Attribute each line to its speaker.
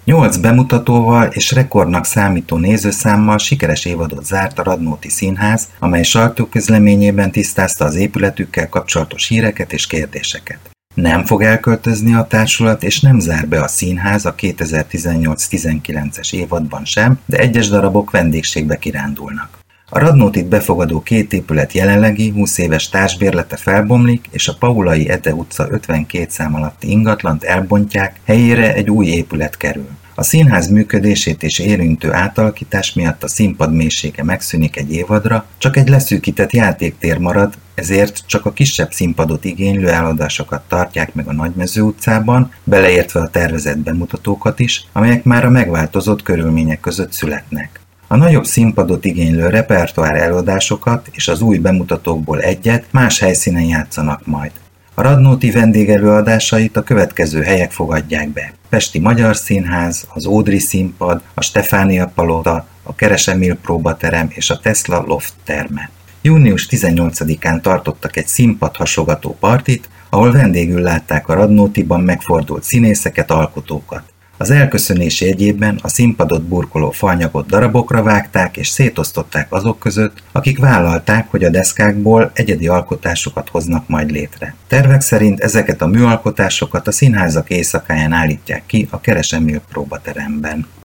Speaker 1: 8 bemutatóval és rekordnak számító nézőszámmal sikeres évadot zárt a Radnóti Színház, amely sajtóközleményében tisztázta az épületükkel kapcsolatos híreket és kérdéseket. Nem fog elköltözni a társulat, és nem zár be a színház a 2018-19-es évadban sem, de egyes darabok vendégségbe kirándulnak. A Radnótit befogadó két épület jelenlegi 20 éves társbérlete felbomlik, és a Paulay Ede utca 52 szám alatti ingatlant elbontják, helyére egy új épület kerül. A színház működését és érintő átalakítás miatt a színpad mélysége megszűnik egy évadra, csak egy leszűkített játéktér marad, ezért csak a kisebb színpadot igénylő eladásokat tartják meg a Nagymező utcában, beleértve a tervezett bemutatókat is, amelyek már a megváltozott körülmények között születnek. A nagyobb színpadot igénylő repertoár eladásokat és az új bemutatókból egyet más helyszínen játszanak majd. A Radnóti vendégelőadásait a következő helyek fogadják be: Pesti Magyar Színház, az Ódri Színpad, a Stefánia Palota, a Keres Emil próbaterem és a Tesla Loft terme. Június 18-án tartottak egy színpadhasogató partit, ahol vendégül látták a Radnótiban megfordult színészeket, alkotókat. Az elköszönés jegyében a színpadot burkoló faanyagot darabokra vágták és szétosztották azok között, akik vállalták, hogy a deszkákból egyedi alkotásokat hoznak majd létre. Tervek szerint ezeket a műalkotásokat a színházak éjszakáján állítják ki a Keres Emil próbateremben.